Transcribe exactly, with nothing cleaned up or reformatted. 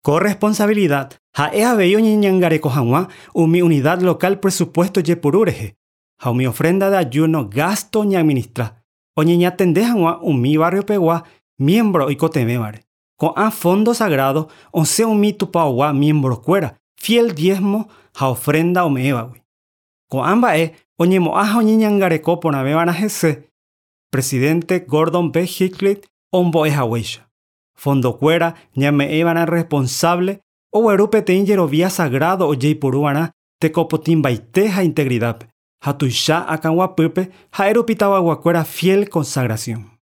Corresponsabilidad. Ha'e habéis oñeñangareko hag̃ua umi unidad local presupuesto jepururehe. Ha umi ofrenda de ayuno gasto ñaministra. Oñeñatende hag̃ua umi barriopegua miembro oikotevévare. Ko'ã fondo sagrado osẽ umi tupãogua miembrokuéra fiel diezmo ha ofrenda ome'ẽvagui. Ko'ã mba'e oñemo'ã ha oñeñangareko porãvévarã hese. Presidente Gordon B. Hinckley ombo'ehaguéicha. Fondokuéra ñame'ẽva'erã responsable ogueru peteĩ jerovia sagrado ojeiporuvarã tekopotĩmbaite ha integridápe. Ha tuicha akãguapýpe ha'e rupi tavaguakuéra fiel consagración.